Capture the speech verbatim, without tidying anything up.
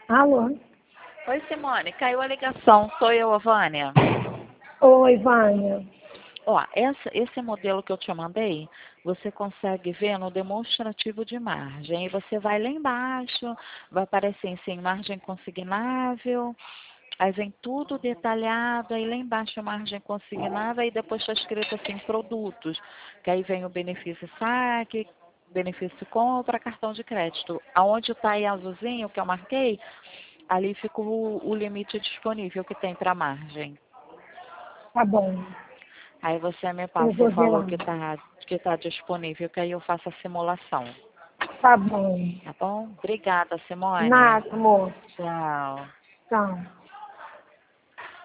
Alô? Oi, Simone, caiu a ligação. Sou eu, a Vânia. Oi, Vânia. Ó, essa, esse modelo que eu te mandei, você consegue ver no demonstrativo de margem. E você vai lá embaixo, vai aparecer assim, margem consignável, aí vem tudo detalhado, aí lá embaixo margem consignável, e depois está escrito assim, produtos, que aí vem o benefício saque, benefício compra, cartão de crédito. Aonde está aí azulzinho, que eu marquei, ali fica o, o limite disponível que tem para margem. Tá bom. Aí você me Eu passa o vou ver lá. valor que está que tá disponível, que aí eu faço a simulação. Tá bom. Tá bom? Obrigada, Simone. Nada, amor. Tchau. Tchau.